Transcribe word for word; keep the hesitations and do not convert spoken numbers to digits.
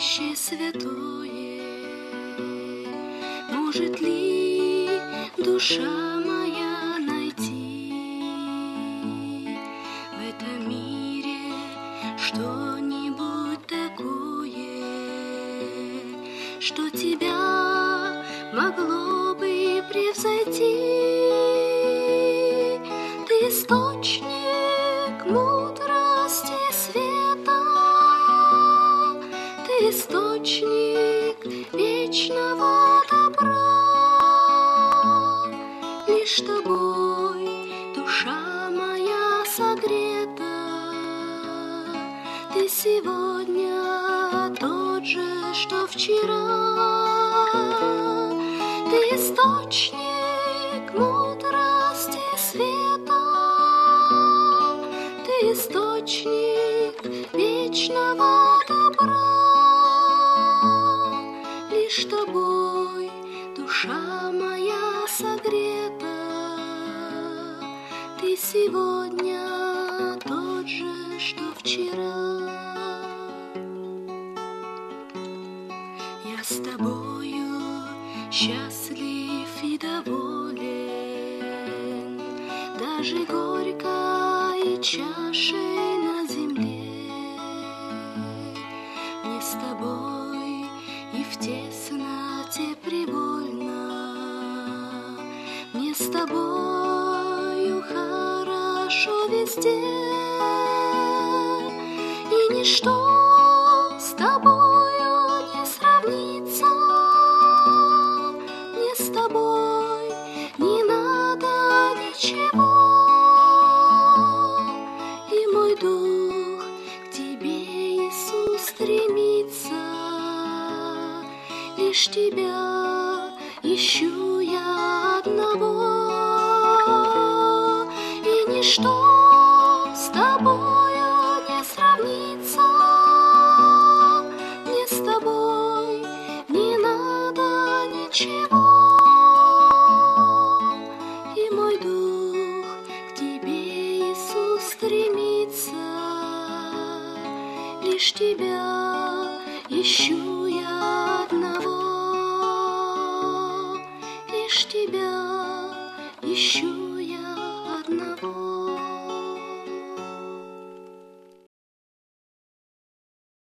сокровище святое, может ли душа моя найти в этом мире что-нибудь такое, что тебя могло бы превзойти? Ты источник мудрости света, ты источник вечного добра. Лишь тобой душа моя согрета, ты сегодня тот же, что вчера. Ты источник мудрости света, ты источник вечного добра. Лишь тобой душа моя согрета, ты сегодня тот же, что вчера. Я с тобою счастлив и доволен, даже горькой чашей на земле. Мне с тобой и в тесноте привольно, мне с тобою хорошо везде, и ничто с тобою не сравнится. Мне с тобой не надо ничего, и мой дух к тебе, Иисус, стремится. Лишь тебя ищу я одного, и ничто с тобою не сравнится. Мне с тобой не надо ничего, и мой дух к тебе, Иисус, стремится. Лишь тебя ищу я одного, лишь тебя.